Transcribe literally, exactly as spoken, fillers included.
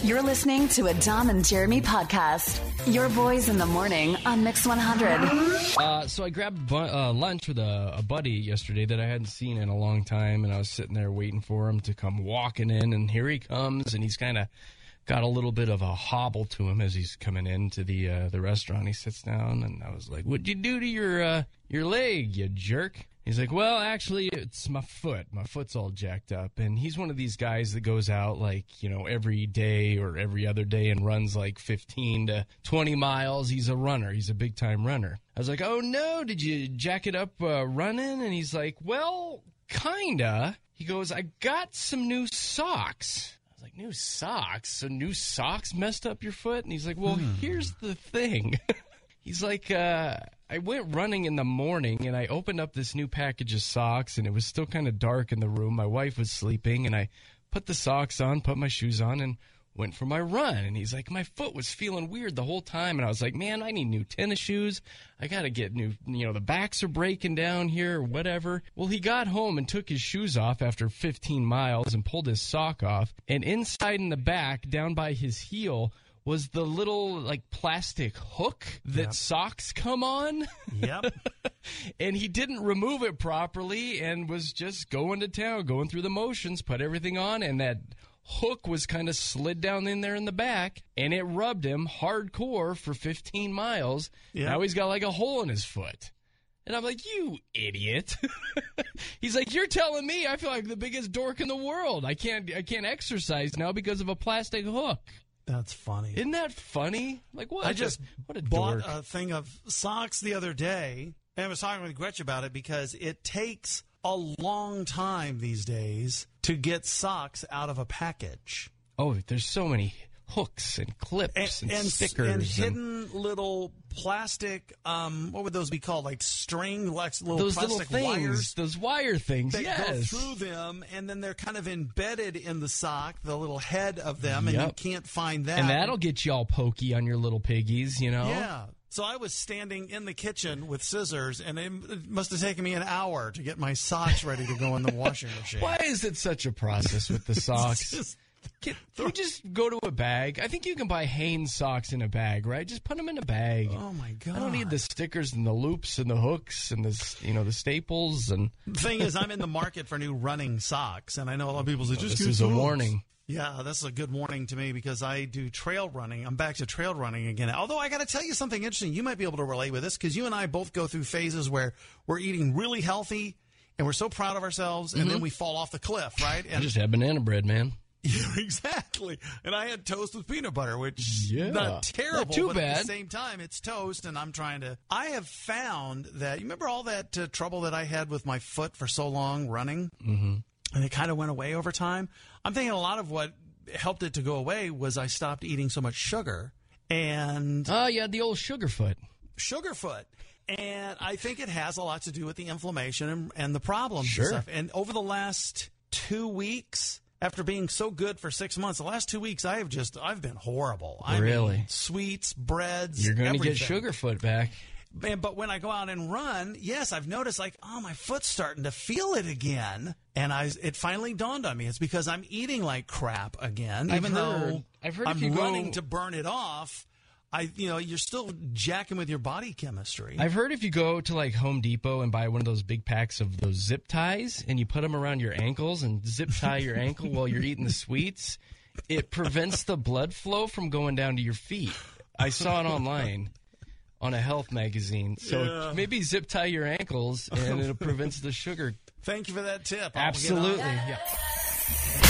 You're listening to a Dom and Jeremy podcast. Your boys in the morning on Mix one hundred. Uh, so I grabbed bu- uh, lunch with a, a buddy yesterday that I hadn't seen in a long time, and I was sitting there waiting for him to come walking in, and here he comes, and he's kind of got a little bit of a hobble to him as he's coming into the uh, the restaurant. He sits down, and I was like, "What'd you do to your uh, your leg, you jerk?" He's like, well, actually, it's my foot. My foot's all jacked up. And he's one of these guys that goes out, like, you know, every day or every other day and runs like fifteen to twenty miles. He's a runner. He's a big-time runner. I was like, oh, no, did you jack it up uh, running? And he's like, well, kinda. He goes, I got some new socks. I was like, new socks? So new socks messed up your foot? And he's like, well, hmm. here's the thing. He's like, uh, I went running in the morning, and I opened up this new package of socks, and it was still kind of dark in the room. My wife was sleeping, and I put the socks on, put my shoes on, and went for my run. And he's like, my foot was feeling weird the whole time. And I was like, man, I need new tennis shoes. I got to get new, you know, the backs are breaking down here or whatever. Well, he got home and took his shoes off after fifteen miles and pulled his sock off. And inside in the back, down by his heel, was the little, like, plastic hook that yep. socks come on. Yep. And he didn't remove it properly and was just going to town, going through the motions, put everything on, and that hook was kind of slid down in there in the back, and it rubbed him hardcore for fifteen miles. Yep. Now he's got, like, a hole in his foot. And I'm like, you idiot. He's like, you're telling me I feel like the biggest dork in the world. I can't, I can't exercise now because of a plastic hook. That's funny. Isn't that funny? Like what? I just a, what a bought dork. a thing of socks the other day, and I was talking with Gretch about it because it takes a long time these days to get socks out of a package. Oh, there's so many hooks and clips and, and, and stickers. And, and hidden little plastic, um, what would those be called? Like string, like little those plastic little things, wires. Those wire things, that yes. go through them, and then they're kind of embedded in the sock, the little head of them, and yep. you can't find that. And that'll get you all pokey on your little piggies, you know? Yeah. So I was standing in the kitchen with scissors, and it must have taken me an hour to get my socks ready to go in the washing machine. Why is it such a process with the socks? just, Can you just go to a bag? I think you can buy Hanes socks in a bag, right? Just put them in a bag. Oh my god! I don't need the stickers and the loops and the hooks and the you know the staples and. The thing is, I'm in the market for new running socks, and I know a lot of people say, oh, "Just this get is socks." a warning. Yeah, that's a good warning to me because I do trail running. I'm back to trail running again. Although I got to tell you something interesting. You might be able to relate with this because you and I both go through phases where we're eating really healthy and we're so proud of ourselves, and mm-hmm. then we fall off the cliff, right? And I just had banana bread, man. Yeah, exactly. And I had toast with peanut butter, which yeah. not terrible, not too but bad. At the same time, it's toast, and I'm trying to... I have found that... You remember all that uh, trouble that I had with my foot for so long running? Mm-hmm. And it kind of went away over time? I'm thinking a lot of what helped it to go away was I stopped eating so much sugar, and... Oh, yeah, the old sugar foot. Sugar foot. And I think it has a lot to do with the inflammation and, and the problems sure. and stuff. And over the last two weeks... After being so good for six months, the last two weeks I have just I've been horrible. I really? mean, sweets, breads. You're going to everything. get Sugarfoot back. And, but when I go out and run, yes, I've noticed like, oh, my foot's starting to feel it again. And I, it finally dawned on me. It's because I'm eating like crap again, I've even heard, though I've heard I'm if you running go, to burn it off. I, you know, you're still jacking with your body chemistry. I've heard if you go to like Home Depot and buy one of those big packs of those zip ties and you put them around your ankles and zip tie your ankle while you're eating the sweets, it prevents the blood flow from going down to your feet. I saw it online on a health magazine. So yeah. maybe zip tie your ankles and it prevents the sugar. Thank you for that tip. Absolutely. Yeah.